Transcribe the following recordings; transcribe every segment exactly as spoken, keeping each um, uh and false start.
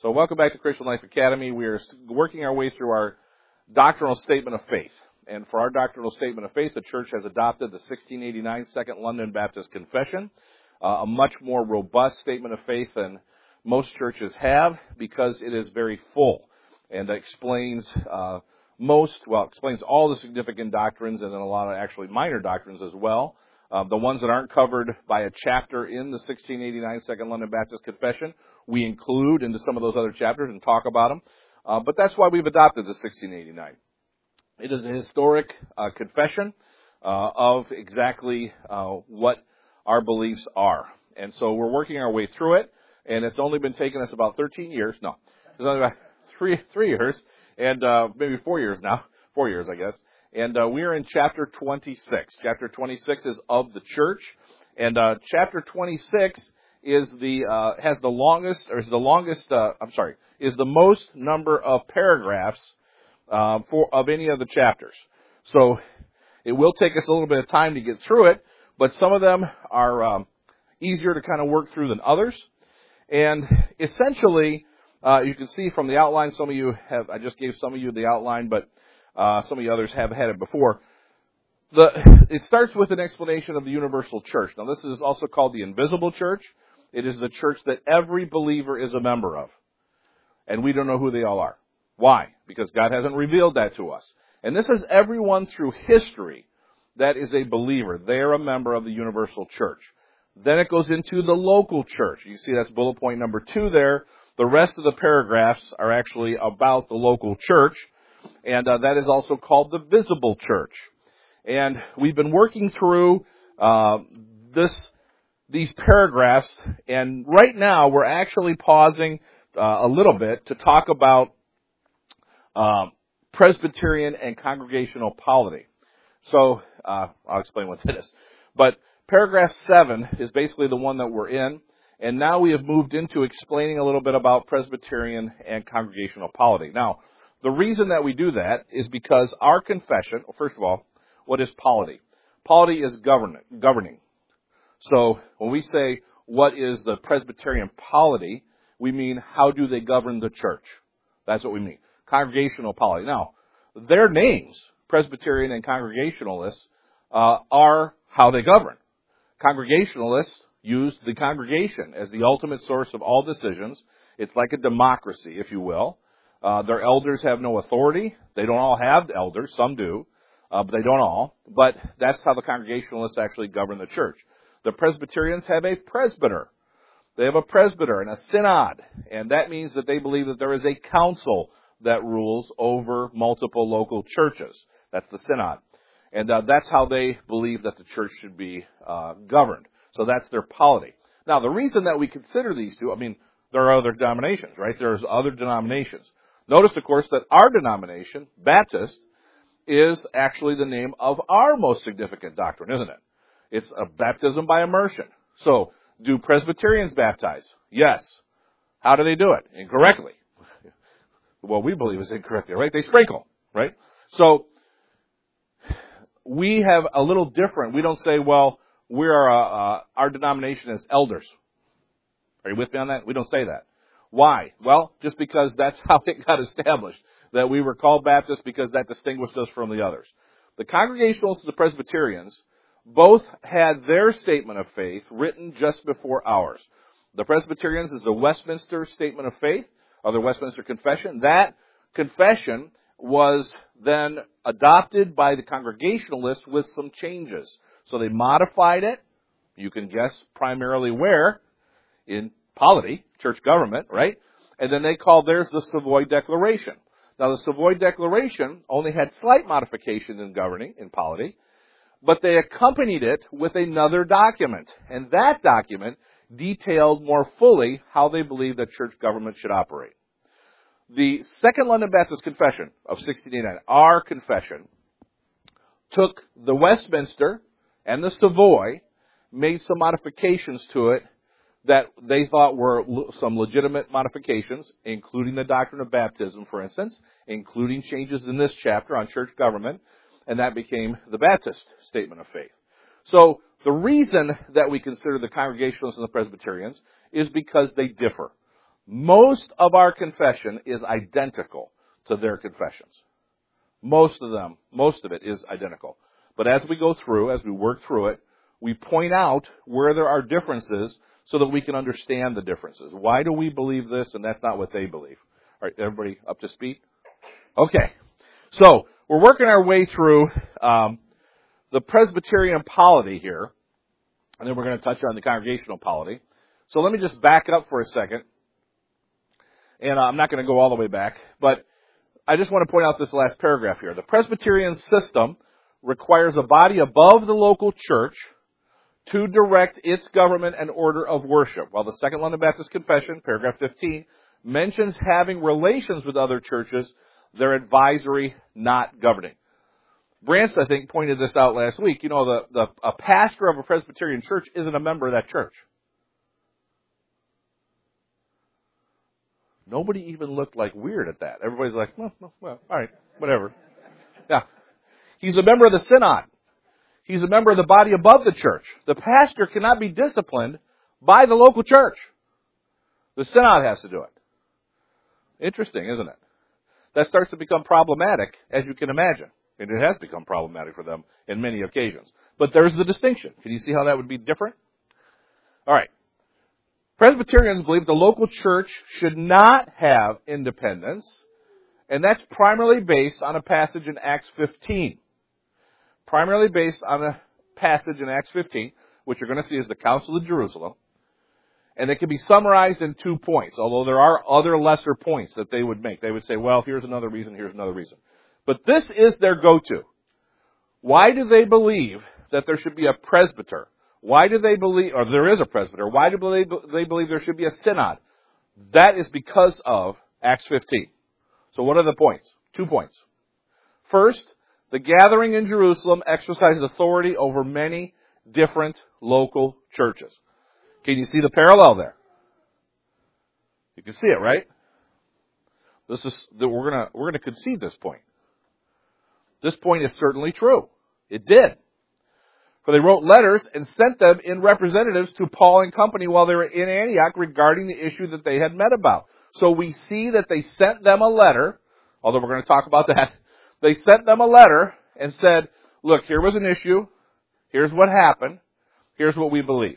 So welcome back to Christian Life Academy. We are working our way through our doctrinal statement of faith. And for our doctrinal statement of faith, the church has adopted the sixteen eighty-nine Second London Baptist Confession, uh, a much more robust statement of faith than most churches have because it is very full and explains uh, most, well, explains all the significant doctrines and then a lot of actually minor doctrines as well. Uh, the ones that aren't covered by a chapter in the sixteen eighty-nine Second London Baptist Confession, we include into some of those other chapters and talk about them. Uh, but that's why we've adopted the sixteen eighty-nine. It is a historic uh, confession uh, of exactly uh, what our beliefs are. And so we're working our way through it, and it's only been taking us about thirteen years. No, it's only about three, three years, and uh, maybe four years now. Four years, I guess. And uh, we are in chapter twenty-six. Chapter twenty-six is of the church, and uh, chapter twenty-six is the uh, has the longest, or is the longest. Uh, I'm sorry, is the most number of paragraphs uh, for of any of the chapters. So it will take us a little bit of time to get through it, but some of them are um, easier to kind of work through than others. And essentially, uh, you can see from the outline. Some of you have. I just gave some of you the outline, but Uh, some of the others have had it before. The, it starts with an explanation of the universal church. Now, this is also called the invisible church. It is the church that every believer is a member of. And we don't know who they all are. Why? Because God hasn't revealed that to us. And this is everyone through history that is a believer. They're a member of the universal church. Then it goes into the local church. You see that's bullet point number two there. The rest of the paragraphs are actually about the local church. And uh, that is also called the visible church. And we've been working through uh, this these paragraphs, and right now we're actually pausing uh, a little bit to talk about uh, Presbyterian and congregational polity. So uh, I'll explain what that is. But paragraph seven is basically the one that we're in, and now we have moved into explaining a little bit about Presbyterian and congregational polity. Now, the reason that we do that is because our confession, well, first of all, what is polity? Polity is govern- governing. So when we say what is the Presbyterian polity, we mean how do they govern the church? That's what we mean. Congregational polity. Now, their names, Presbyterian and Congregationalists, uh, are how they govern. Congregationalists use the congregation as the ultimate source of all decisions. It's like a democracy, if you will. Uh, their elders have no authority. They don't all have elders. Some do, uh, but they don't all. But that's how the Congregationalists actually govern the church. The Presbyterians have a presbyter. They have a presbyter and a synod. And that means that they believe that there is a council that rules over multiple local churches. That's the synod. And uh, that's how they believe that the church should be uh, governed. So that's their polity. Now, the reason that we consider these two, I mean, there are other denominations, right? There's other denominations. Notice, of course, that our denomination, Baptist, is actually the name of our most significant doctrine, isn't it? It's a baptism by immersion. So, do Presbyterians baptize? Yes. How do they do it? Incorrectly. What we believe is incorrectly, right? They sprinkle, right? So, we have a little different. We don't say, well, we are uh, uh, our denomination is elders. Are you with me on that? We don't say that. Why? Well, just because that's how it got established, that we were called Baptists because that distinguished us from the others. The Congregationalists and the Presbyterians both had their statement of faith written just before ours. The Presbyterians is the Westminster Statement of Faith, or the Westminster Confession. That confession was then adopted by the Congregationalists with some changes. So they modified it. You can guess primarily where? In polity, church government, right? And then they called theirs the Savoy Declaration. Now, the Savoy Declaration only had slight modifications in governing, in polity, but they accompanied it with another document. And that document detailed more fully how they believed that church government should operate. The Second London Baptist Confession of sixteen eighty-nine, our confession, took the Westminster and the Savoy, made some modifications to it that they thought were some legitimate modifications, including the doctrine of baptism, for instance, including changes in this chapter on church government, and that became the Baptist Statement of Faith. So the reason that we consider the Congregationalists and the Presbyterians is because they differ. Most of our confession is identical to their confessions. Most of them, most of it is identical. But as we go through, as we work through it, we point out where there are differences so that we can understand the differences. Why do we believe this and that's not what they believe? All right, everybody up to speed? Okay. So, we're working our way through um, the Presbyterian polity here, and then we're going to touch on the congregational polity. So let me just back up for a second, and uh, I'm not going to go all the way back, but I just want to point out this last paragraph here. The Presbyterian system requires a body above the local church to direct its government and order of worship, while the Second London Baptist Confession, paragraph fifteen, mentions having relations with other churches. They're advisory, not governing. Brance, I think, pointed this out last week. You know, the, the a pastor of a Presbyterian church isn't a member of that church. Nobody even looked like weird at that. Everybody's like, well, well, well all right, whatever. Yeah. He's a member of the synod. He's a member of the body above the church. The pastor cannot be disciplined by the local church. The synod has to do it. Interesting, isn't it? That starts to become problematic, as you can imagine. And it has become problematic for them in many occasions. But there's the distinction. Can you see how that would be different? All right. Presbyterians believe the local church should not have independence, and that's primarily based on a passage in Acts fifteen. Primarily based on a passage in Acts fifteen, which you're going to see is the Council of Jerusalem. And it can be summarized in two points, although there are other lesser points that they would make. They would say, well, here's another reason, here's another reason. But this is their go-to. Why do they believe that there should be a presbyter? Why do they believe, or there is a presbyter, why do they, they believe there should be a synod? That is because of Acts fifteen. So what are the points? Two points. First, the gathering in Jerusalem exercises authority over many different local churches. Can you see the parallel there? You can see it, right? This is that we're gonna we're gonna concede this point. This point is certainly true. It did. For they wrote letters and sent them in representatives to Paul and company while they were in Antioch regarding the issue that they had met about. So we see that they sent them a letter, although we're going to talk about that. They sent them a letter and said, look, here was an issue. Here's what happened. Here's what we believe.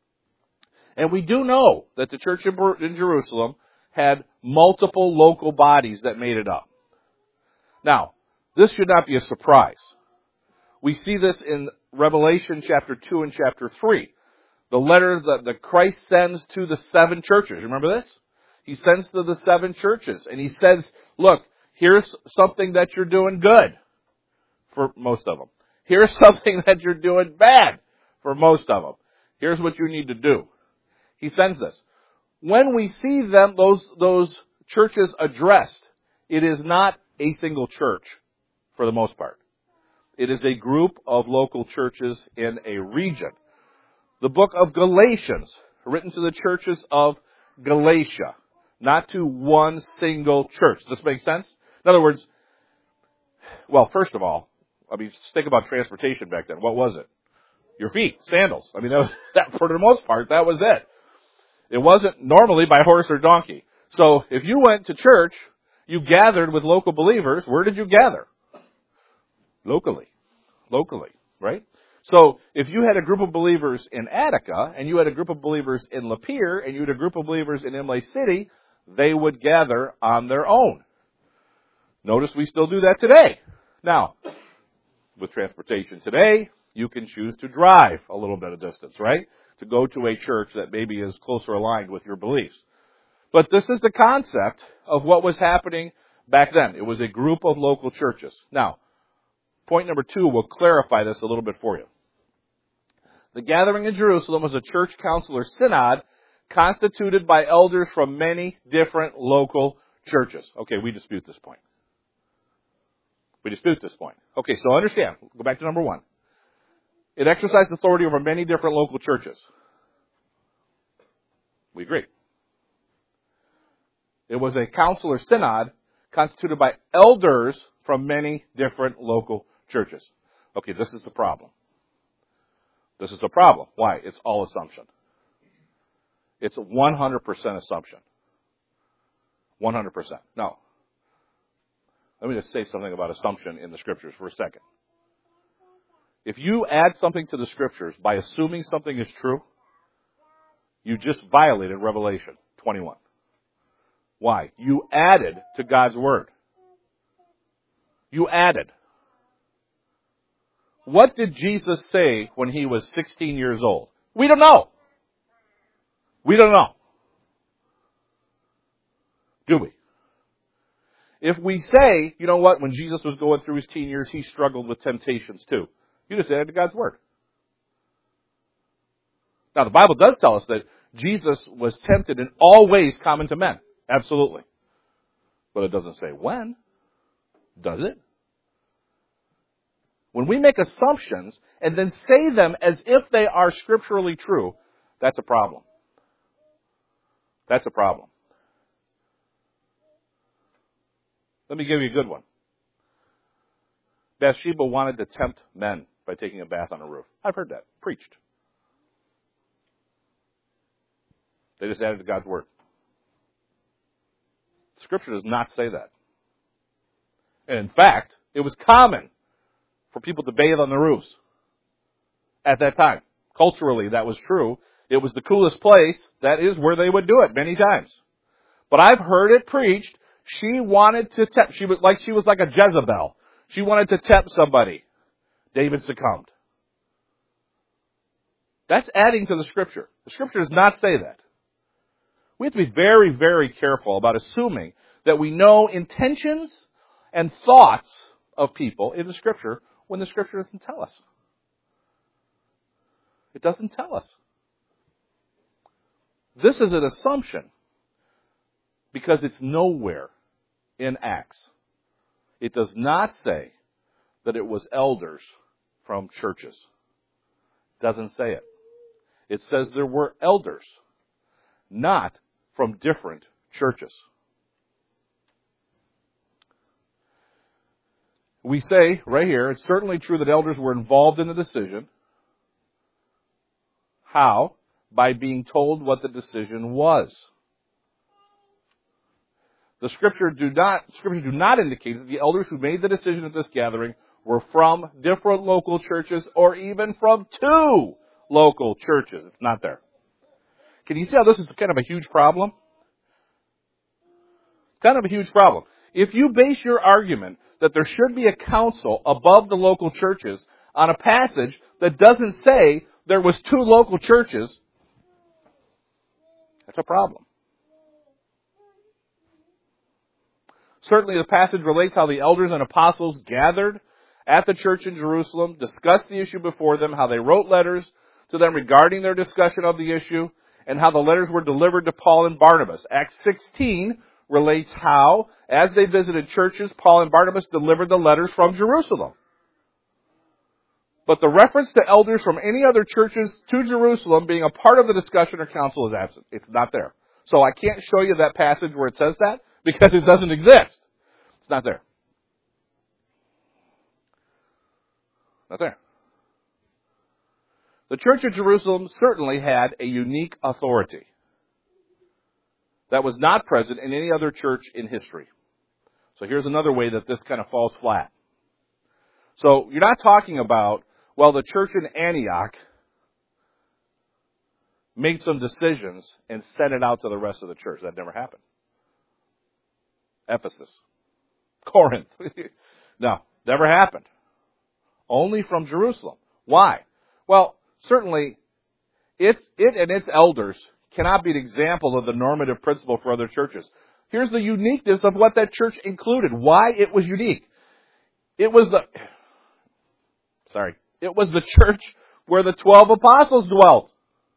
And we do know that the church in Jerusalem had multiple local bodies that made it up. Now, this should not be a surprise. We see this in Revelation chapter two and chapter three. The letter that, that Christ sends to the seven churches. Remember this? He sends to the seven churches and he says, look, here's something that you're doing good for most of them. Here's something that you're doing bad for most of them. Here's what you need to do. He sends this. When we see them, those, those churches addressed, it is not a single church for the most part. It is a group of local churches in a region. The book of Galatians, written to the churches of Galatia, not to one single church. Does this make sense? In other words, well, first of all, I mean, just think about transportation back then. What was it? Your feet, sandals. I mean, that was, that, for the most part, that was it. It wasn't normally by horse or donkey. So if you went to church, you gathered with local believers. Where did you gather? Locally. Locally, right? So if you had a group of believers in Attica, and you had a group of believers in Lapeer, and you had a group of believers in Imlay City, they would gather on their own. Notice we still do that today. Now, with transportation today, you can choose to drive a little bit of distance, right? To go to a church that maybe is closer aligned with your beliefs. But this is the concept of what was happening back then. It was a group of local churches. Now, point number two will clarify this a little bit for you. The gathering in Jerusalem was a church council or synod constituted by elders from many different local churches. Okay, we dispute this point. We dispute this point. Okay, so understand. Go back to number one. It exercised authority over many different local churches. We agree. It was a council or synod constituted by elders from many different local churches. Okay, this is the problem. This is the problem. Why? It's all assumption. It's one hundred percent assumption. one hundred percent. No. Let me just say something about assumption in the Scriptures for a second. If you add something to the Scriptures by assuming something is true, you just violated Revelation twenty-one. Why? You added to God's Word. You added. What did Jesus say when he was sixteen years old? We don't know. We don't know. Do we? If we say, you know what, when Jesus was going through his teen years, he struggled with temptations too. You just added to God's Word. Now, the Bible does tell us that Jesus was tempted in all ways common to men. Absolutely. But it doesn't say when. Does it? When we make assumptions and then say them as if they are scripturally true, that's a problem. That's a problem. Let me give you a good one. Bathsheba wanted to tempt men by taking a bath on a roof. I've heard that. Preached. They just added to God's Word. Scripture does not say that. And in fact, it was common for people to bathe on the roofs at that time. Culturally, that was true. It was the coolest place. That is where they would do it many times. But I've heard it preached. She wanted to tempt. She was like she was like a Jezebel. She wanted to tempt somebody. David succumbed. That's adding to the Scripture. The Scripture does not say that. We have to be very, very careful about assuming that we know intentions and thoughts of people in the Scripture when the Scripture doesn't tell us. It doesn't tell us. This is an assumption because it's nowhere in Acts. It does not say that it was elders from churches. It doesn't say it. It says there were elders, not from different churches. We say right here, it's certainly true that elders were involved in the decision. How? By being told what the decision was. The scripture do not, scriptures do not indicate that the elders who made the decision at this gathering were from different local churches or even from two local churches. It's not there. Can you see how this is kind of a huge problem? Kind of a huge problem. If you base your argument that there should be a council above the local churches on a passage that doesn't say there was two local churches, that's a problem. Certainly the passage relates how the elders and apostles gathered at the church in Jerusalem, discussed the issue before them, how they wrote letters to them regarding their discussion of the issue, and how the letters were delivered to Paul and Barnabas. Acts sixteen relates how, as they visited churches, Paul and Barnabas delivered the letters from Jerusalem. But the reference to elders from any other churches to Jerusalem being a part of the discussion or council is absent. It's not there. So I can't show you that passage where it says that because it doesn't exist. It's not there. Not there. The church of Jerusalem certainly had a unique authority that was not present in any other church in history. So here's another way that this kind of falls flat. So you're not talking about, well, the church in Antioch made some decisions and sent it out to the rest of the church. That never happened. Ephesus. Corinth. No, never happened. Only from Jerusalem. Why? Well, certainly, it, it and its elders cannot be an example of the normative principle for other churches. Here's the uniqueness of what that church included. Why it was unique. It was the, sorry, it was the church where the twelve apostles dwelt.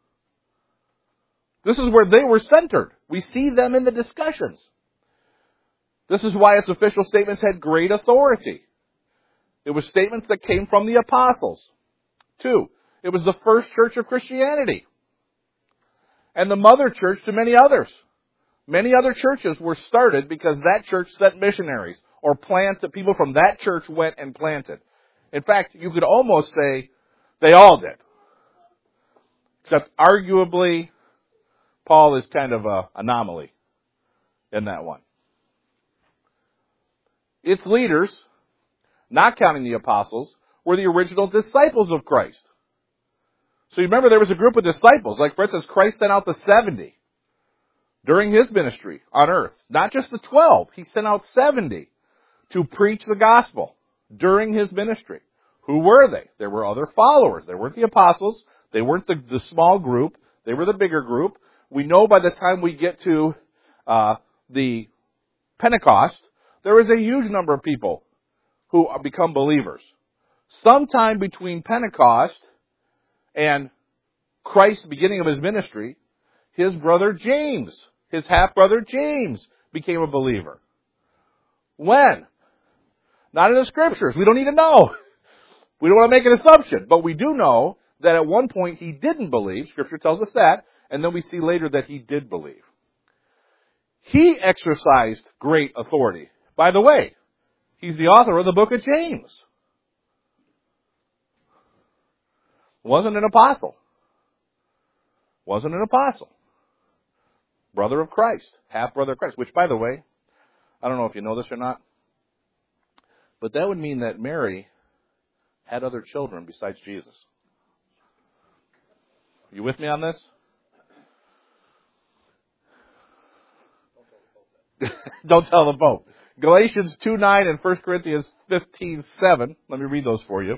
This is where they were centered. We see them in the discussions. This is why its official statements had great authority. It was statements that came from the apostles. Two, it was the first church of Christianity. And the mother church to many others. Many other churches were started because that church sent missionaries or planted, people from that church went and planted. In fact, you could almost say they all did. Except arguably, Paul is kind of an anomaly in that one. its leaders, not counting the apostles, were the original disciples of Christ. So you remember there was a group of disciples, like for instance, Christ sent out the seventy during his ministry on earth. Not just the twelve, he sent out seventy to preach the gospel during his ministry. Who were they? There were other followers. They weren't the apostles. They weren't the, the small group. They were the bigger group. We know by the time we get to uh, the Pentecost, there is a huge number of people who become believers. Sometime between Pentecost and Christ's beginning of his ministry, his brother James, his half-brother James, became a believer. When? Not in the Scriptures. We don't need to know. We don't want to make an assumption. But we do know that at one point he didn't believe. Scripture tells us that. And then we see later that he did believe. He exercised great authority. By the way, he's the author of the book of James. Wasn't an apostle. Wasn't an apostle. Brother of Christ. Half-brother of Christ. Which, by the way, I don't know if you know this or not, but that would mean that Mary had other children besides Jesus. Are you with me on this? Don't tell the Pope. Galatians two nine and First Corinthians fifteen seven. Let me read those for you.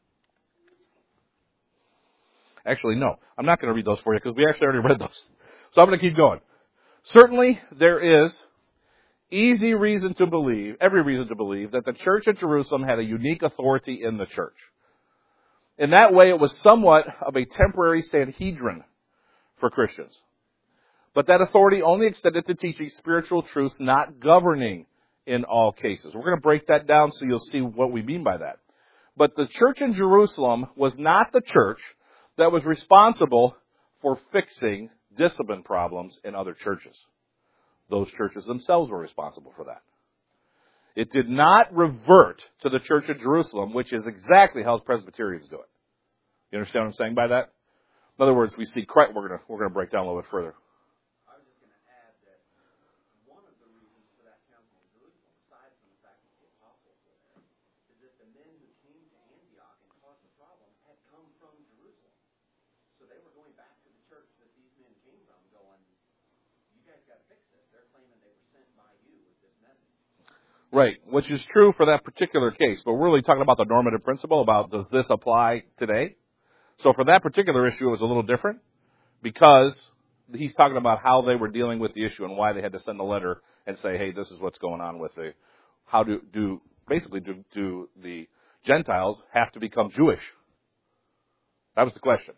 Actually, no. I'm not going to read those for you because we actually already read those. So I'm going to keep going. Certainly, there is easy reason to believe, every reason to believe, that the church at Jerusalem had a unique authority in the church. In that way, it was somewhat of a temporary Sanhedrin for Christians. But that authority only extended to teaching spiritual truths, not governing in all cases. We're going to break that down so you'll see what we mean by that. But the church in Jerusalem was not the church that was responsible for fixing discipline problems in other churches. Those churches themselves were responsible for that. It did not revert to the church of Jerusalem, which is exactly how Presbyterians do it. You understand what I'm saying by that? In other words, we see Christ. We're going to we're going to break down a little bit further. I was just going to add that one of the reasons for that council in Jerusalem, aside from the fact that the apostles were there, is that the men who came to Antioch and caused the problem had come from Jerusalem. So they were going back to the church that these men came from, going, "You guys got to fix this." They're claiming they were sent by you with this message. Right, which is true for that particular case, but we're really talking about the normative principle about does this apply today? So for that particular issue, it was a little different because he's talking about how they were dealing with the issue and why they had to send a letter and say, hey, this is what's going on with the, how do, do basically, do, do the Gentiles have to become Jewish? That was the question.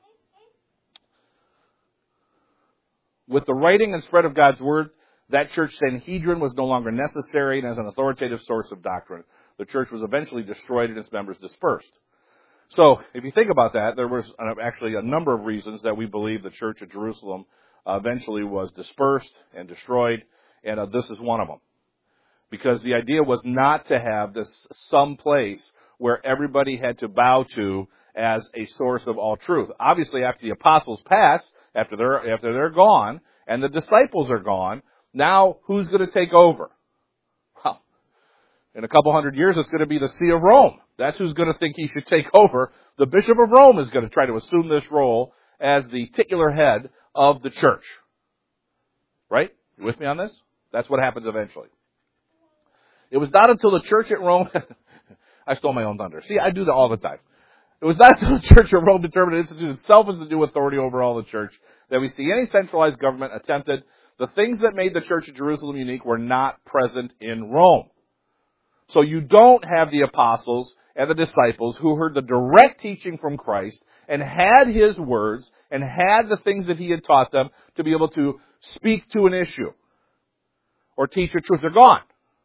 With the writing and spread of God's Word, that church Sanhedrin was no longer necessary, and as an authoritative source of doctrine, the church was eventually destroyed and its members dispersed. So, if you think about that, there was actually a number of reasons that we believe the church at Jerusalem uh, eventually was dispersed and destroyed, and uh, this is one of them. Because the idea was not to have this some place where everybody had to bow to as a source of all truth. Obviously, after the apostles pass, after they're after they're gone, and the disciples are gone, now who's going to take over? Well, in a couple hundred years, it's going to be the See of Rome. That's who's going to think he should take over. The Bishop of Rome is going to try to assume this role as the titular head of the church. Right? You with me on this? That's what happens eventually. It was not until the church at Rome... I stole my own thunder. See, I do that all the time. It was not until the church at Rome determined to institute itself as the new authority over all the church that we see any centralized government attempted. The things that made the church of Jerusalem unique were not present in Rome. So you don't have the apostles and the disciples who heard the direct teaching from Christ and had his words and had the things that he had taught them to be able to speak to an issue or teach a truth. They're gone.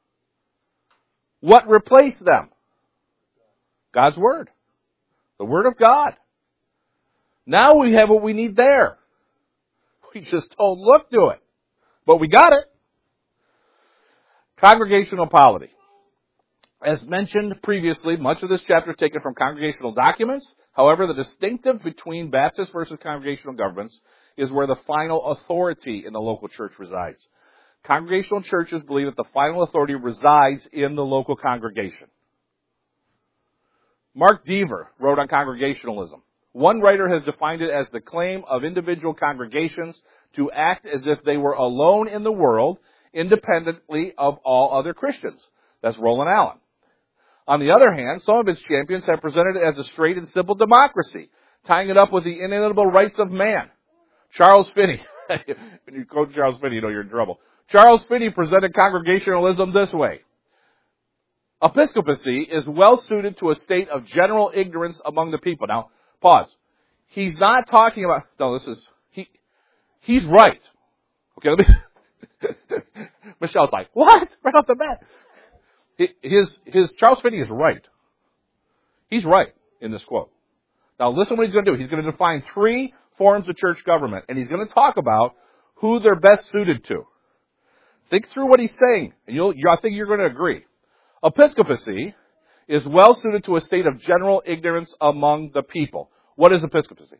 What replaced them? God's Word. The Word of God. Now we have what we need there. We just don't look to it. But we got it. Congregational polity. As mentioned previously, much of this chapter is taken from congregational documents. However, the distinctive between Baptist versus congregational governments is where the final authority in the local church resides. Congregational churches believe that the final authority resides in the local congregation. Mark Dever wrote on congregationalism. One writer has defined it as the claim of individual congregations to act as if they were alone in the world, independently of all other Christians. That's Roland Allen. On the other hand, some of its champions have presented it as a straight and simple democracy, tying it up with the inalienable rights of man. Charles Finney. When you quote Charles Finney, you know you're in trouble. Charles Finney presented congregationalism this way. Episcopacy is well suited to a state of general ignorance among the people. Now, pause. He's not talking about, no, this is, he, he's right. Okay, let me, Michelle's like, what? Right off the bat. His, his, Charles Finney is right. He's right in this quote. Now listen what he's going to do. He's going to define three forms of church government, and he's going to talk about who they're best suited to. Think through what he's saying, and you'll, I think you're going to agree. Episcopacy is well suited to a state of general ignorance among the people. What is episcopacy?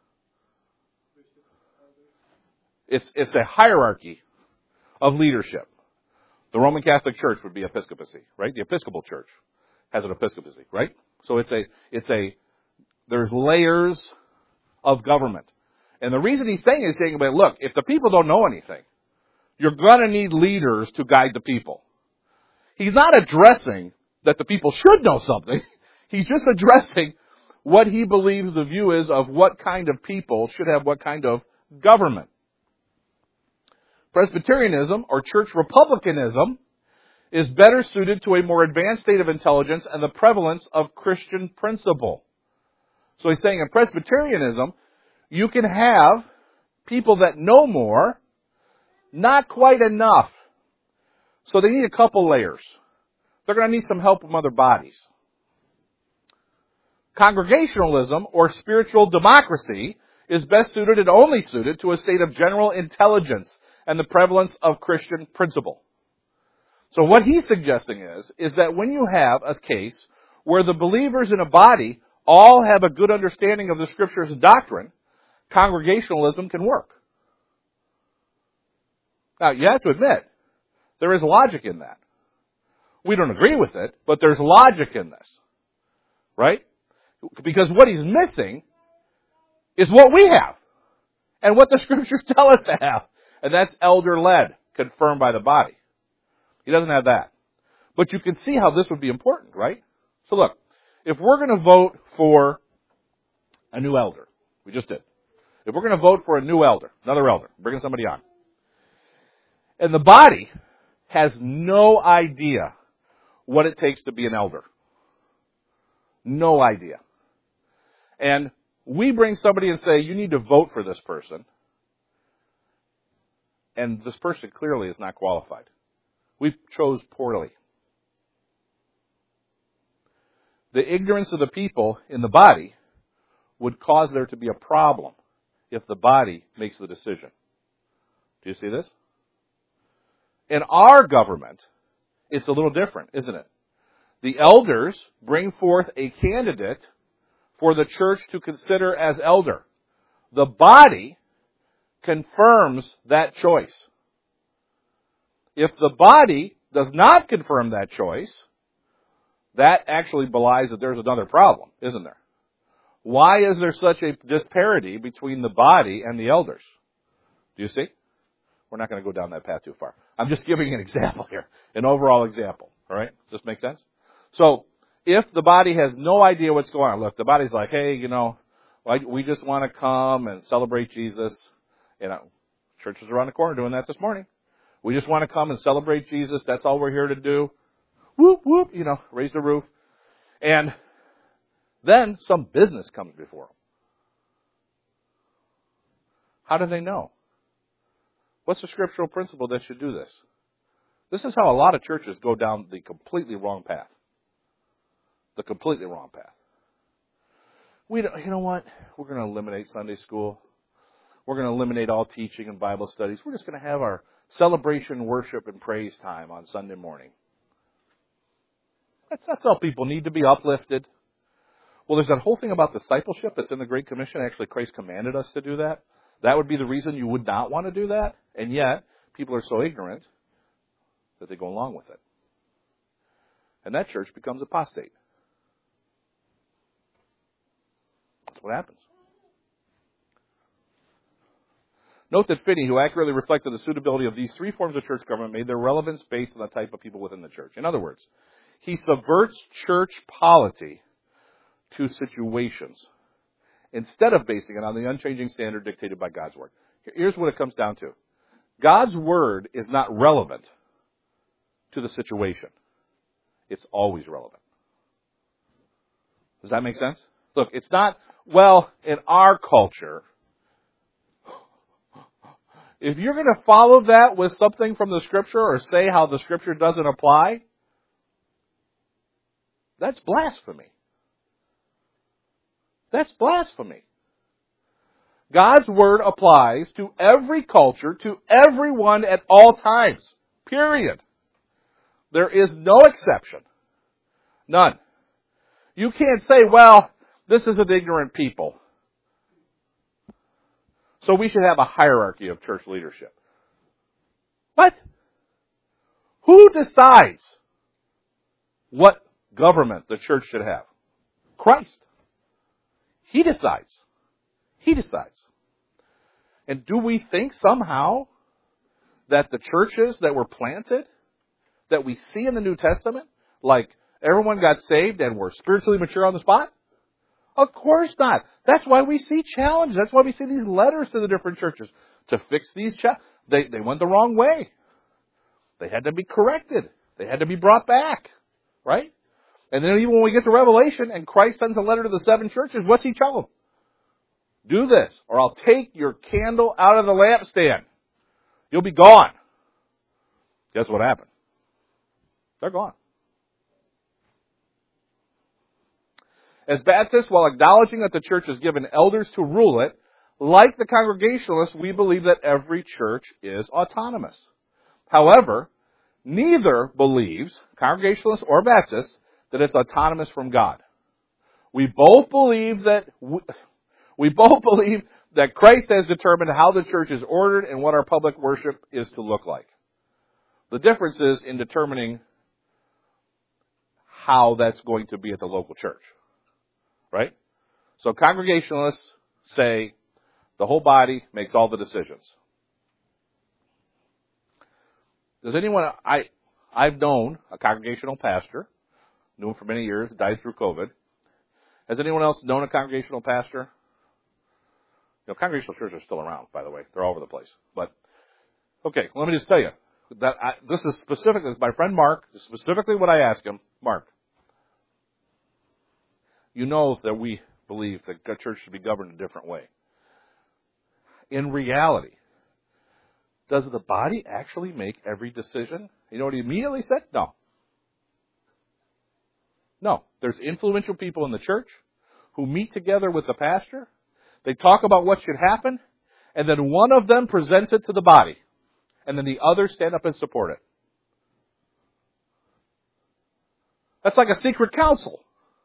It's, it's a hierarchy of leadership. The Roman Catholic Church would be episcopacy, right? The Episcopal Church has an episcopacy, right? So it's a, it's a, there's layers of government. And the reason he's saying is saying, but look, if the people don't know anything, you're going to need leaders to guide the people. He's not addressing that the people should know something. He's just addressing what he believes the view is of what kind of people should have what kind of government. Presbyterianism, or church republicanism, is better suited to a more advanced state of intelligence and the prevalence of Christian principle. So he's saying in Presbyterianism, you can have people that know more, not quite enough. So they need a couple layers. They're going to need some help from other bodies. Congregationalism, or spiritual democracy, is best suited and only suited to a state of general intelligence and the prevalence of Christian principle. So what he's suggesting is, is that when you have a case where the believers in a body all have a good understanding of the Scriptures and doctrine, congregationalism can work. Now, you have to admit, there is logic in that. We don't agree with it, but there's logic in this. Right? Because what he's missing is what we have. And what the Scriptures tell us to have. And that's elder-led, confirmed by the body. He doesn't have that. But you can see how this would be important, right? So look, if we're going to vote for a new elder, we just did. If we're going to vote for a new elder, another elder, bringing somebody on, and the body has no idea what it takes to be an elder. No idea. And we bring somebody and say, you need to vote for this person. And this person clearly is not qualified. We chose poorly. The ignorance of the people in the body would cause there to be a problem if the body makes the decision. Do you see this? In our government, it's a little different, isn't it? The elders bring forth a candidate for the church to consider as elder. The body confirms that choice. If the body does not confirm that choice, that actually belies that there's another problem, isn't there? Why is there such a disparity between the body and the elders? Do you see? We're not going to go down that path too far. I'm just giving an example here, an overall example. All right? Does this make sense? So, if the body has no idea what's going on, look, the body's like, hey, you know, we just want to come and celebrate Jesus. You know, church is around the corner doing that this morning. We just want to come and celebrate Jesus. That's all we're here to do. Whoop, whoop, you know, raise the roof. And then some business comes before them. How do they know? What's the scriptural principle that should do this? This is how a lot of churches go down the completely wrong path. The completely wrong path. We don't, you know what? We're going to eliminate Sunday school. We're going to eliminate all teaching and Bible studies. We're just going to have our celebration, worship, and praise time on Sunday morning. That's, that's all people need, to be uplifted. Well, there's that whole thing about discipleship that's in the Great Commission. Actually, Christ commanded us to do that. That would be the reason you would not want to do that. And yet, people are so ignorant that they go along with it. And that church becomes apostate. That's what happens. Note that Finney, who accurately reflected the suitability of these three forms of church government, made their relevance based on the type of people within the church. In other words, he subverts church polity to situations instead of basing it on the unchanging standard dictated by God's Word. Here's what it comes down to. God's Word is not relevant to the situation. It's always relevant. Does that make sense? Look, it's not, well, in our culture, if you're going to follow that with something from the Scripture or say how the Scripture doesn't apply, that's blasphemy. That's blasphemy. God's Word applies to every culture, to everyone at all times. Period. There is no exception. None. You can't say, well, this is an ignorant people, so we should have a hierarchy of church leadership. What? Who decides what government the church should have? Christ. He decides. He decides. And do we think somehow that the churches that were planted, that we see in the New Testament, like everyone got saved and were spiritually mature on the spot? Of course not. That's why we see challenges. That's why we see these letters to the different churches to fix these challenges. They, they went the wrong way. They had to be corrected. They had to be brought back. Right? And then even when we get to Revelation and Christ sends a letter to the seven churches, what's he tell them? Do this, or I'll take your candle out of the lampstand. You'll be gone. Guess what happened? They're gone. As Baptists, while acknowledging that the church is given elders to rule it, like the Congregationalists, we believe that every church is autonomous. However, neither believes, Congregationalists or Baptists, that it's autonomous from God. We both believe that we, we both believe that Christ has determined how the church is ordered and what our public worship is to look like. The difference is in determining how that's going to be at the local church. Right? So Congregationalists say the whole body makes all the decisions. Does anyone, I, I've known a congregational pastor, knew him for many years, died through COVID. Has anyone else known a congregational pastor? You know, congregational churches are still around, by the way. They're all over the place. But, okay, let me just tell you. that I, This is specifically, my friend Mark, this is specifically what I asked him. Mark, you know that we believe that the church should be governed a different way. In reality, does the body actually make every decision? You know what he immediately said? No. No. There's influential people in the church who meet together with the pastor. They talk about what should happen, and then one of them presents it to the body, and then the others stand up and support it. That's like a secret council.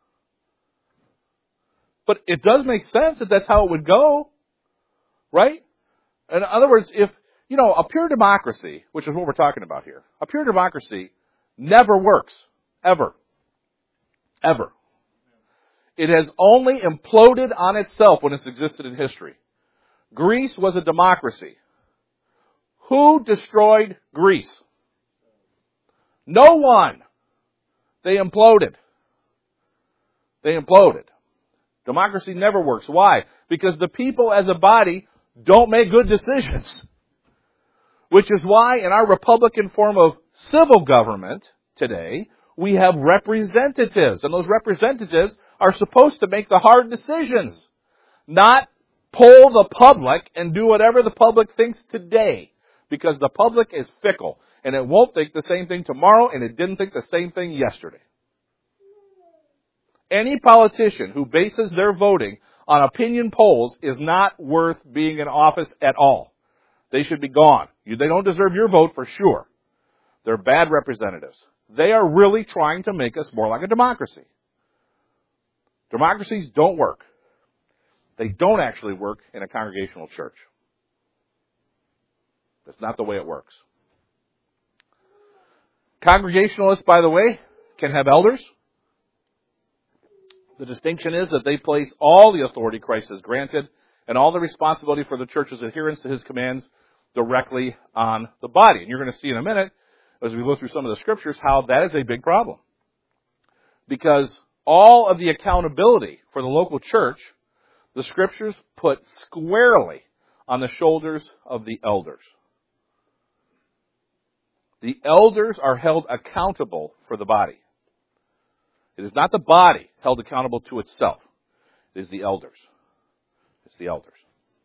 But it does make sense that that's how it would go, right? In other words, if, you know, a pure democracy, which is what we're talking about here, a pure democracy never works, ever, ever. It has only imploded on itself when it's existed in history. Greece was a democracy. Who destroyed Greece? No one. They imploded. They imploded. Democracy never works. Why? Because the people as a body don't make good decisions. Which is why in our Republican form of civil government today, we have representatives. And those representatives are supposed to make the hard decisions. Not poll the public and do whatever the public thinks today. Because the public is fickle. And it won't think the same thing tomorrow, and it didn't think the same thing yesterday. Any politician who bases their voting on opinion polls is not worth being in office at all. They should be gone. They don't deserve your vote for sure. They're bad representatives. They are really trying to make us more like a democracy. Democracies don't work. They don't actually work in a congregational church. That's not the way it works. Congregationalists, by the way, can have elders. The distinction is that they place all the authority Christ has granted and all the responsibility for the church's adherence to his commands directly on the body. And you're going to see in a minute, as we go through some of the scriptures, how that is a big problem. Because all of the accountability for the local church, the scriptures put squarely on the shoulders of the elders. The elders are held accountable for the body. It is not the body held accountable to itself. It is the elders. It's the elders.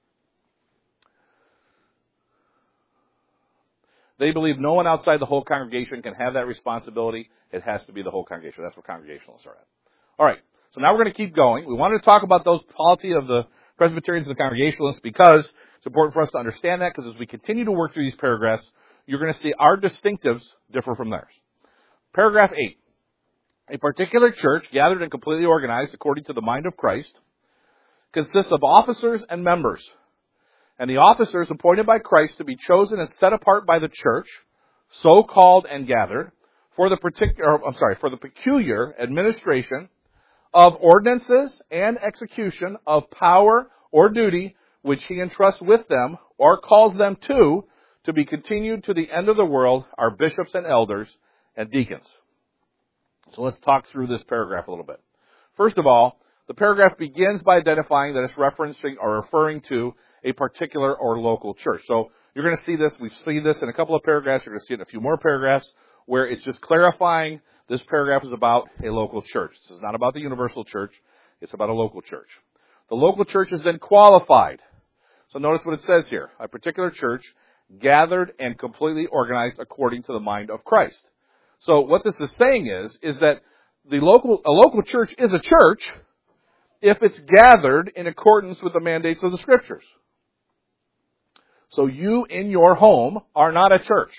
They believe no one outside the whole congregation can have that responsibility. It has to be the whole congregation. That's where Congregationalists are at. All right. So now we're going to keep going. We wanted to talk about those polity of the Presbyterians and the Congregationalists because it's important for us to understand that, because as we continue to work through these paragraphs, you're going to see our distinctives differ from theirs. Paragraph eight. A particular church, gathered and completely organized according to the mind of Christ, consists of officers and members. And the officers appointed by Christ to be chosen and set apart by the church, so called and gathered, for the particular, I'm sorry, for the peculiar administration of ordinances and execution of power or duty which he entrusts with them or calls them to, to be continued to the end of the world, are bishops and elders and deacons. So let's talk through this paragraph a little bit. First of all, the paragraph begins by identifying that it's referencing or referring to a particular or local church. So you're going to see this. We've seen this in a couple of paragraphs. You're going to see it in a few more paragraphs where it's just clarifying this paragraph is about a local church. This is not about the universal church. It's about a local church. The local church is then qualified. So notice what it says here. A particular church gathered and completely organized according to the mind of Christ. So what this is saying is, is that the local, a local church is a church if it's gathered in accordance with the mandates of the Scriptures. So you in your home are not a church.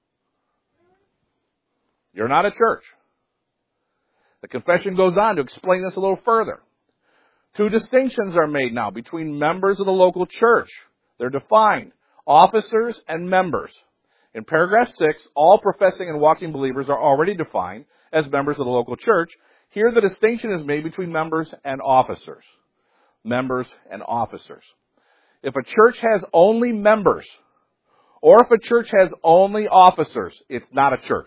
You're not a church. The confession goes on to explain this a little further. Two distinctions are made now between members of the local church. They're defined. Officers and members. In paragraph six, all professing and walking believers are already defined as members of the local church. Here the distinction is made between members and officers. Members and officers. If a church has only members, or if a church has only officers, it's not a church.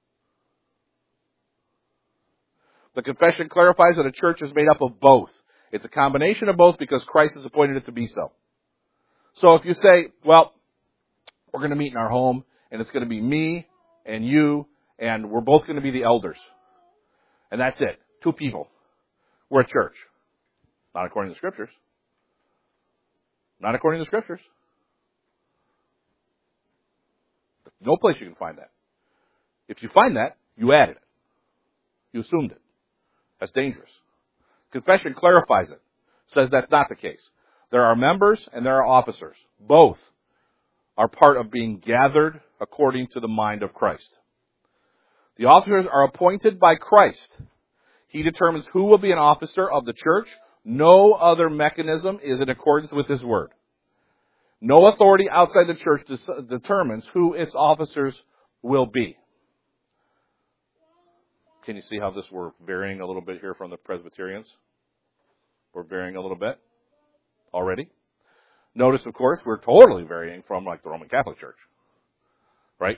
The confession clarifies that a church is made up of both. It's a combination of both because Christ has appointed it to be so. So if you say, well, we're going to meet in our home, and it's going to be me and you, and we're both going to be the elders. And that's it. Two people. We're a church. Not according to the Scriptures. Not according to the Scriptures. No place you can find that. If you find that, you added it. You assumed it. That's dangerous. Confession clarifies it. Says that's not the case. There are members and there are officers. Both are part of being gathered according to the mind of Christ. The officers are appointed by Christ. He determines who will be an officer of the church. No other mechanism is in accordance with His word. No authority outside the church determines who its officers will be. Can you see how this we're varying a little bit here from the Presbyterians? We're varying a little bit already. Notice, of course, we're totally varying from like the Roman Catholic Church. Right?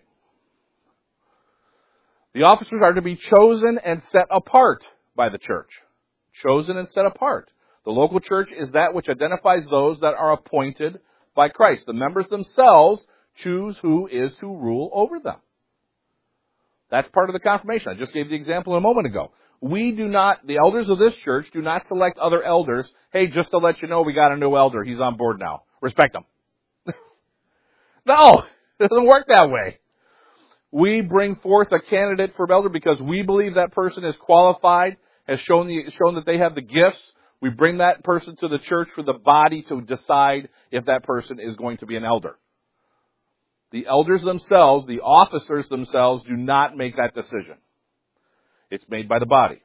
The officers are to be chosen and set apart by the church. Chosen and set apart. The local church is that which identifies those that are appointed by Christ. The members themselves choose who is to rule over them. That's part of the confirmation. I just gave the example a moment ago. We do not, the elders of this church do not select other elders. Hey, just to let you know, we got a new elder. He's on board now. Respect him. No, it doesn't work that way. We bring forth a candidate for elder because we believe that person is qualified, has shown the, shown that they have the gifts. We bring that person to the church for the body to decide if that person is going to be an elder. The elders themselves, the officers themselves, do not make that decision. It's made by the body.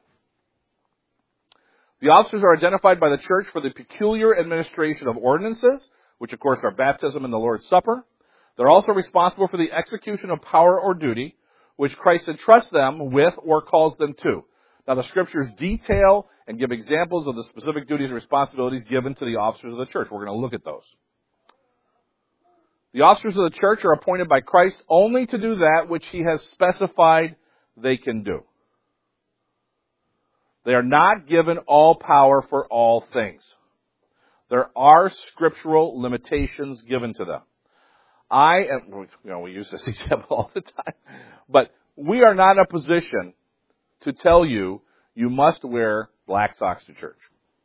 The officers are identified by the church for the peculiar administration of ordinances, which of course are baptism and the Lord's Supper, They're also responsible for the execution of power or duty, which Christ entrusts them with or calls them to. Now, the Scriptures detail and give examples of the specific duties and responsibilities given to the officers of the church. We're going to look at those. The officers of the church are appointed by Christ only to do that which He has specified they can do. They are not given all power for all things. There are scriptural limitations given to them. I am, you know, we use this example all the time, but we are not in a position to tell you, you must wear black socks to church.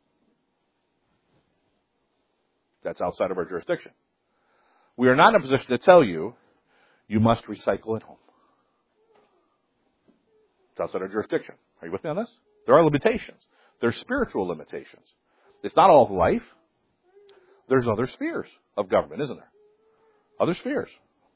That's outside of our jurisdiction. We are not in a position to tell you, you must recycle at home. It's outside our jurisdiction. Are you with me on this? There are limitations. There are spiritual limitations. It's not all of life. There's other spheres of government, isn't there? Other spheres.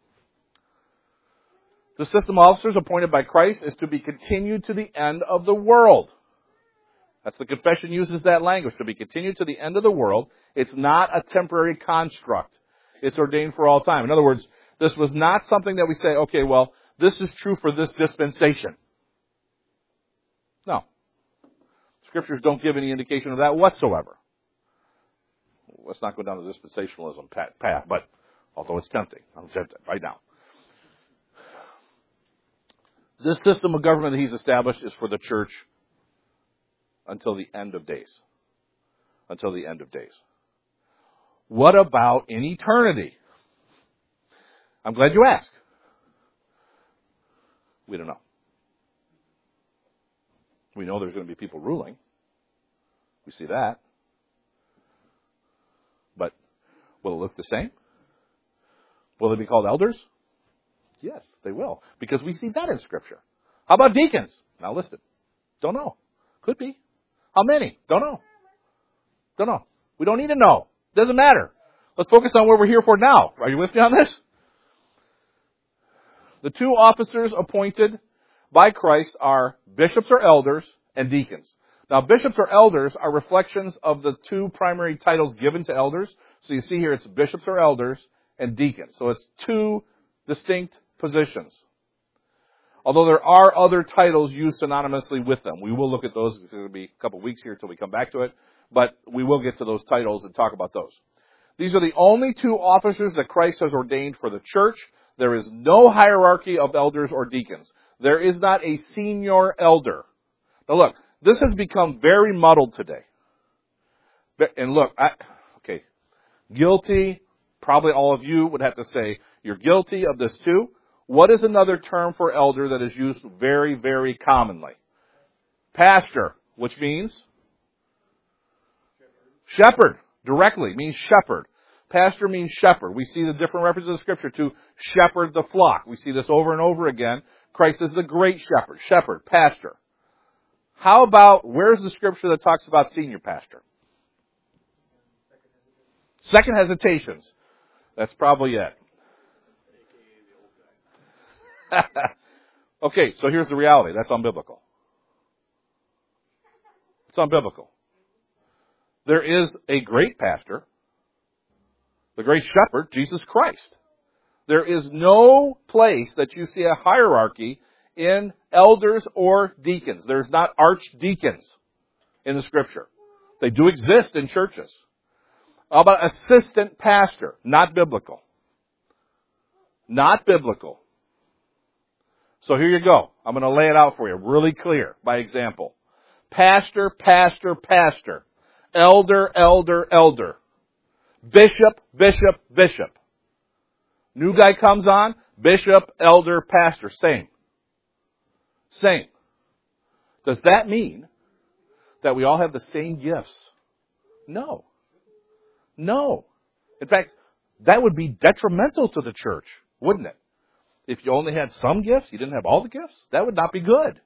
The system of officers appointed by Christ is to be continued to the end of the world. That's the confession uses that language, to be continued to the end of the world. It's not a temporary construct. It's ordained for all time. In other words, this was not something that we say, okay, well, this is true for this dispensation. No. Scriptures don't give any indication of that whatsoever. Let's not go down the dispensationalism path, but although it's tempting, I'm tempted right now. This system of government that He's established is for the church until the end of days. Until the end of days. What about in eternity? I'm glad you asked. We don't know. We know there's going to be people ruling. We see that. But will it look the same? Will they be called elders? Yes, they will. Because we see that in Scripture. How about deacons? Not listed. Don't know. Could be. How many? Don't know. Don't know. We don't need to know. Doesn't matter. Let's focus on what we're here for now. Are you with me on this? The two officers appointed by Christ are bishops or elders and deacons. Now, bishops or elders are reflections of the two primary titles given to elders. So you see here it's bishops or elders and deacons. So it's two distinct positions. Although there are other titles used synonymously with them. We will look at those. It's going to be a couple weeks here until we come back to it. But we will get to those titles and talk about those. These are the only two officers that Christ has ordained for the church. There is no hierarchy of elders or deacons. There is not a senior elder. Now look, this has become very muddled today. And look, I, okay, guilty, probably all of you would have to say, you're guilty of this too. What is another term for elder that is used very, very commonly? Pastor, which means? Shepherd. Shepherd, directly, means shepherd. Pastor means shepherd. We see the different references of Scripture to shepherd the flock. We see this over and over again. Christ is the great shepherd. Shepherd, pastor. How about, where's the Scripture that talks about senior pastor? Second hesitations. That's probably it. Okay, so here's the reality. That's unbiblical. It's unbiblical. There is a great pastor, the great shepherd, Jesus Christ. There is no place that you see a hierarchy in elders or deacons. There's not archdeacons in the Scripture. They do exist in churches. How about assistant pastor? Not biblical. Not biblical. So here you go. I'm going to lay it out for you really clear by example. Pastor, pastor, pastor. Elder, elder, elder. Bishop, bishop, bishop. New guy comes on, bishop, elder, pastor. Same. Same. Does that mean that we all have the same gifts? No. No. In fact, that would be detrimental to the church, wouldn't it? If you only had some gifts, you didn't have all the gifts, that would not be good.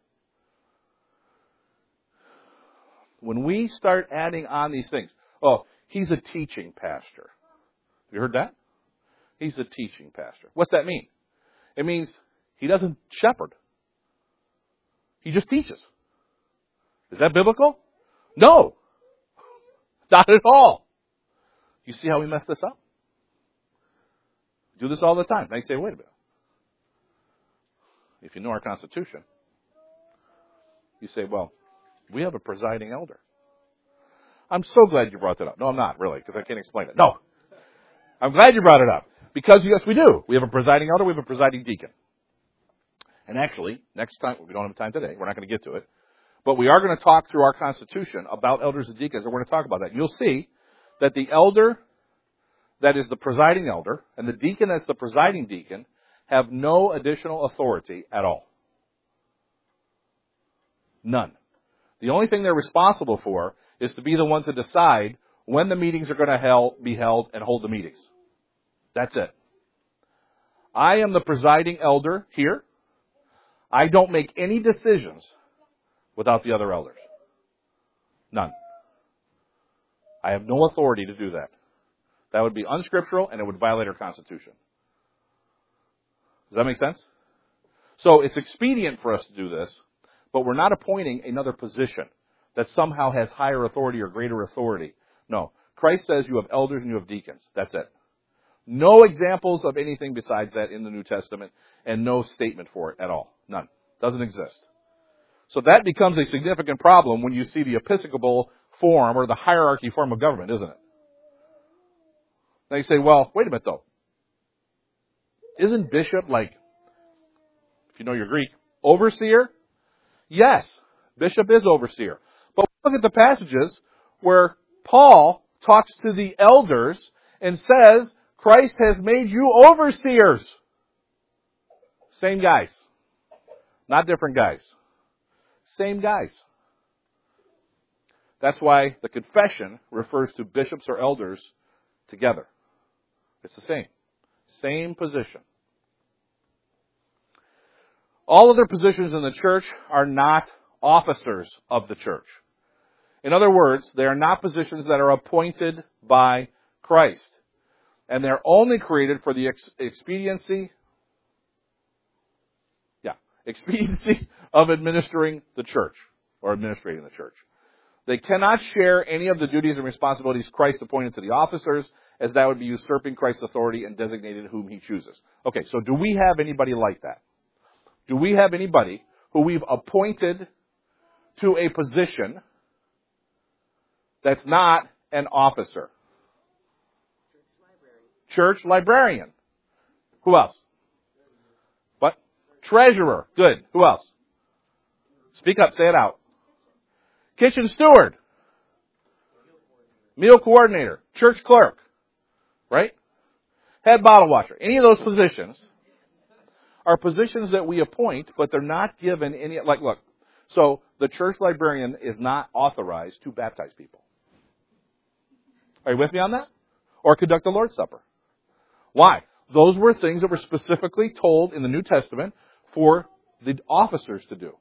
When we start adding on these things, oh, he's a teaching pastor. Have you heard that? He's a teaching pastor. What's that mean? It means he doesn't shepherd. He just teaches. Is that biblical? No. Not at all. You see how we messed this up? We do this all the time. Now you say, wait a minute. If you know our Constitution, you say, well, we have a presiding elder. I'm so glad you brought that up. No, I'm not, really, because I can't explain it. No. I'm glad you brought it up. Because, yes, we do. We have a presiding elder. We have a presiding deacon. And actually, next time, we don't have time today. We're not going to get to it. But we are going to talk through our Constitution about elders and deacons, and we're going to talk about that. You'll see that the elder that is the presiding elder and the deacon that's the presiding deacon have no additional authority at all. None. The only thing they're responsible for is to be the one to decide when the meetings are going to held, be held and hold the meetings. That's it. I am the presiding elder here. I don't make any decisions without the other elders. None. I have no authority to do that. That would be unscriptural and it would violate our Constitution. Does that make sense? So it's expedient for us to do this, but we're not appointing another position that somehow has higher authority or greater authority. No. Christ says you have elders and you have deacons. That's it. No examples of anything besides that in the New Testament, and no statement for it at all. None. Doesn't exist. So that becomes a significant problem when you see the Episcopal form or the hierarchy form of government, isn't it? Now you say, well, wait a minute though. Isn't bishop like, if you know your Greek, overseer? Yes, bishop is overseer. But look at the passages where Paul talks to the elders and says, Christ has made you overseers. Same guys. Not different guys. Same guys. That's why the confession refers to bishops or elders together. It's the same. Same position. All other positions in the church are not officers of the church. In other words, they are not positions that are appointed by Christ. And they're only created for the ex- expediency, yeah, expediency of administering the church, or administrating the church. They cannot share any of the duties and responsibilities Christ appointed to the officers, as that would be usurping Christ's authority and designating whom he chooses. Okay, so do we have anybody like that? Do we have anybody who we've appointed to a position that's not an officer? Church librarian. Who else? What? Treasurer. Good. Who else? Speak up. Say it out. Kitchen steward. Meal coordinator. Church clerk. Right? Head bottle washer. Any of those positions are positions that we appoint, but they're not given any, like, look, so the church librarian is not authorized to baptize people. Are you with me on that? Or conduct the Lord's Supper. Why? Those were things that were specifically told in the New Testament for the officers to do.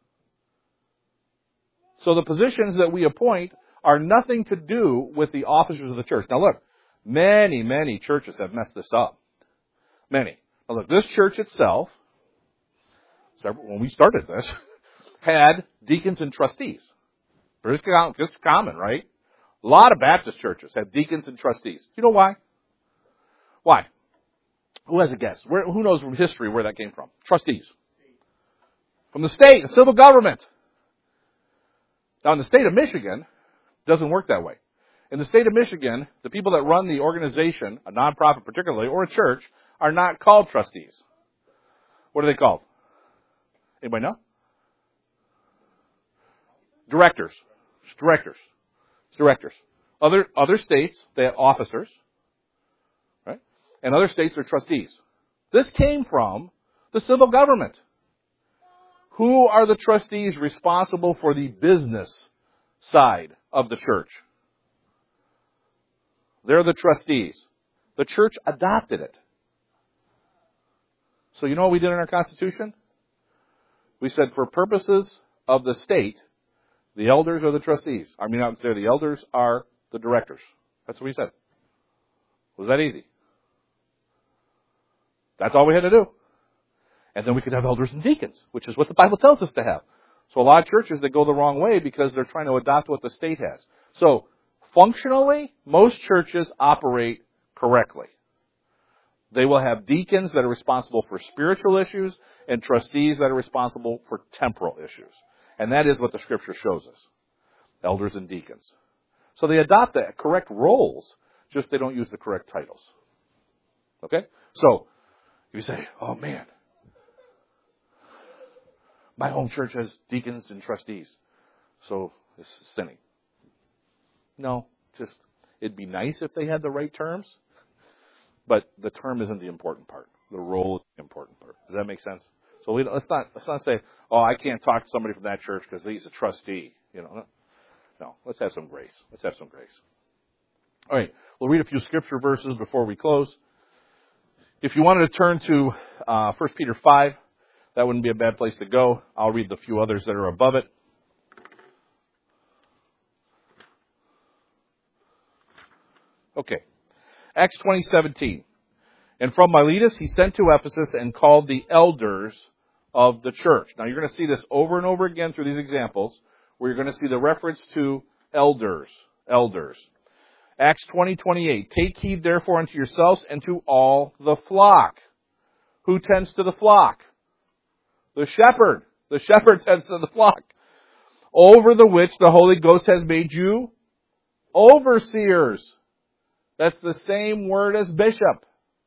So the positions that we appoint are nothing to do with the officers of the church. Now look, many, many churches have messed this up. Many. Now look, this church itself, when we started this, had deacons and trustees. It's common, right? A lot of Baptist churches have deacons and trustees. Do you know why? Why? Who has a guess? Where, who knows from history where that came from? Trustees. From the state, the civil government. Now, in the state of Michigan, it doesn't work that way. In the state of Michigan, the people that run the organization, a nonprofit particularly, or a church, are not called trustees. What are they called? Anybody know? Directors. It's directors. It's directors. Other, other states, they have officers. Right? And other states are trustees. This came from the civil government. Who are the trustees responsible for the business side of the church? They're the trustees. The church adopted it. So you know what we did in our Constitution? We said for purposes of the state, the elders are the trustees. I mean, I would say the elders are the directors. That's what we said. Was that easy? That's all we had to do. And then we could have elders and deacons, which is what the Bible tells us to have. So a lot of churches that go the wrong way because they're trying to adopt what the state has. So functionally, most churches operate correctly. They will have deacons that are responsible for spiritual issues and trustees that are responsible for temporal issues. And that is what the Scripture shows us. Elders and deacons. So they adopt the correct roles, just they don't use the correct titles. Okay? So, you say, oh man, my home church has deacons and trustees, so it's sinning. No, just, it'd be nice if they had the right terms, but the term isn't the important part. The role is the important part. Does that make sense? So we, let's not let's not say, oh, I can't talk to somebody from that church because he's a trustee. You know, no. Let's have some grace. Let's have some grace. All right, we'll read a few scripture verses before we close. If you wanted to turn to uh, First Peter five, that wouldn't be a bad place to go. I'll read the few others that are above it. Okay, Acts twenty seventeen. And from Miletus he sent to Ephesus and called the elders of the church. Now you're going to see this over and over again through these examples, where you're going to see the reference to elders. Elders. Acts twenty twenty-eight. Take heed therefore unto yourselves and to all the flock. Who tends to the flock? The shepherd. The shepherd tends to the flock. Over the which the Holy Ghost has made you overseers. That's the same word as bishop.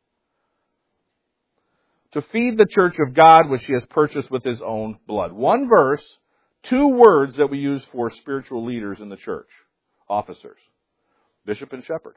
To feed the church of God, which he has purchased with his own blood. One verse, two words that we use for spiritual leaders in the church. Officers. Bishop and shepherd.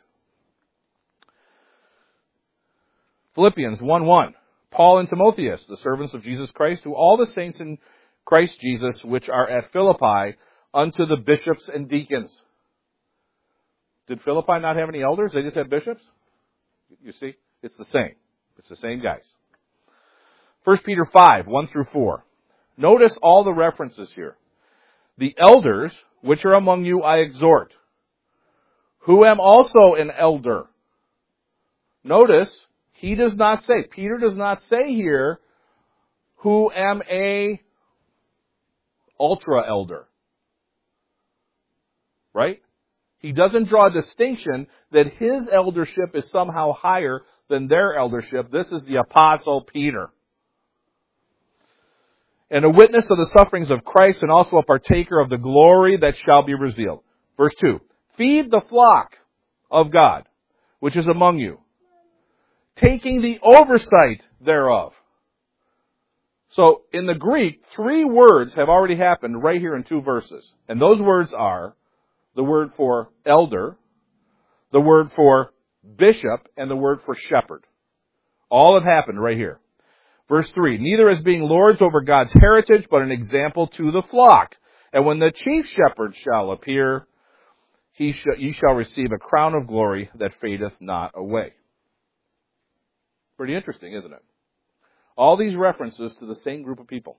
Philippians one one. Paul and Timotheus, the servants of Jesus Christ, to all the saints in Christ Jesus, which are at Philippi, unto the bishops and deacons. Did Philippi not have any elders? They just had bishops? You see? It's the same. It's the same guys. First Peter five, one through four. Notice all the references here. The elders, which are among you, I exhort, who am also an elder. Notice, he does not say, Peter does not say here, who am a ultra elder. Right? He doesn't draw a distinction that his eldership is somehow higher than their eldership. This is the Apostle Peter. And a witness of the sufferings of Christ, and also a partaker of the glory that shall be revealed. Verse two. Feed the flock of God, which is among you, taking the oversight thereof. So, in the Greek, three words have already happened right here in two verses. And those words are the word for elder, the word for bishop, and the word for shepherd. All have happened right here. Verse three, neither as being lords over God's heritage, but an example to the flock. And when the chief shepherd shall appear, he sh- ye shall receive a crown of glory that fadeth not away. Pretty interesting, isn't it? All these references to the same group of people.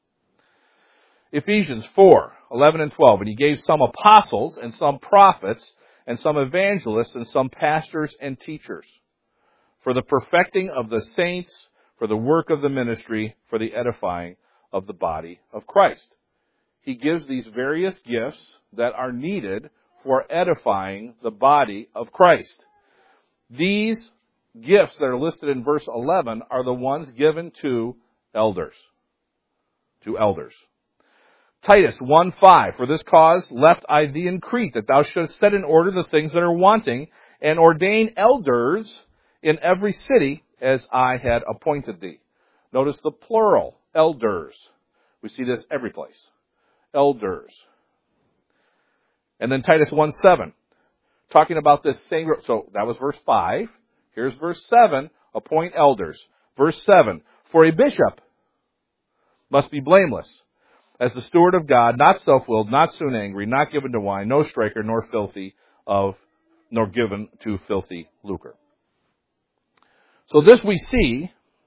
Ephesians four, eleven and twelve. And he gave some apostles, and some prophets, and some evangelists, and some pastors and teachers, for the perfecting of the saints, for the work of the ministry, for the edifying of the body of Christ. He gives these various gifts that are needed for edifying the body of Christ. These gifts that are listed in verse eleven are the ones given to elders. To elders. Titus one five, for this cause left I thee in Crete, that thou shouldst set in order the things that are wanting, and ordain elders in every city, as I had appointed thee. Notice the plural, elders. We see this every place. Elders. And then Titus one seven, talking about this same group. So that was verse five. Here's verse seven, appoint elders. Verse seven, for a bishop must be blameless, as the steward of God, not self-willed, not soon angry, not given to wine, no striker, nor filthy of, nor given to filthy lucre. So this we see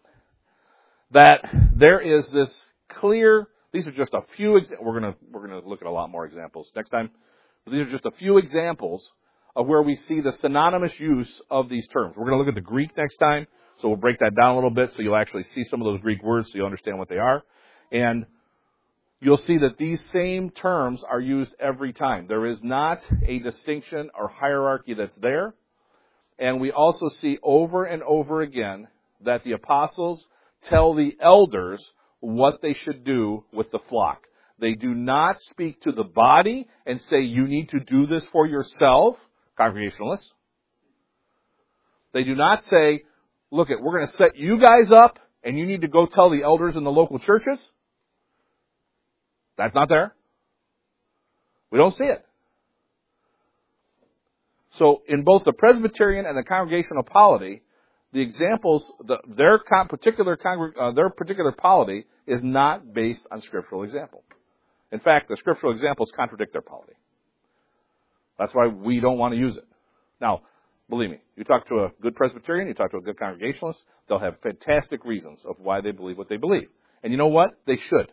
that there is this clear, these are just a few, we're going to, we're going to look at a lot more examples next time. But these are just a few examples of where we see the synonymous use of these terms. We're going to look at the Greek next time, so we'll break that down a little bit so you'll actually see some of those Greek words so you'll understand what they are. And you'll see that these same terms are used every time. There is not a distinction or hierarchy that's there. And we also see over and over again that the apostles tell the elders what they should do with the flock. They do not speak to the body and say, you need to do this for yourself, Congregationalists. They do not say, look, it, we're going to set you guys up and you need to go tell the elders in the local churches. That's not there. We don't see it. So in both the Presbyterian and the Congregational polity, the examples, the, their con, particular congreg, uh, their particular polity is not based on scriptural example. In fact, the scriptural examples contradict their polity. That's why we don't want to use it. Now, believe me, you talk to a good Presbyterian, you talk to a good Congregationalist, they'll have fantastic reasons of why they believe what they believe. And you know what? They should.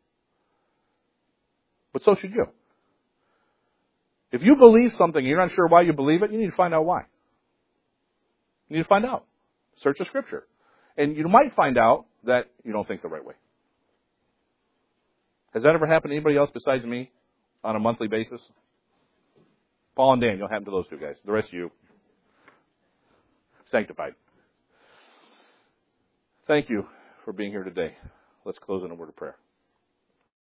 But so should you. If you believe something and you're not sure why you believe it, you need to find out why. You need to find out. Search the Scripture. And you might find out that you don't think the right way. Has that ever happened to anybody else besides me on a monthly basis? Paul and Daniel happened to those two guys. The rest of you, sanctified. Thank you for being here today. Let's close in a word of prayer.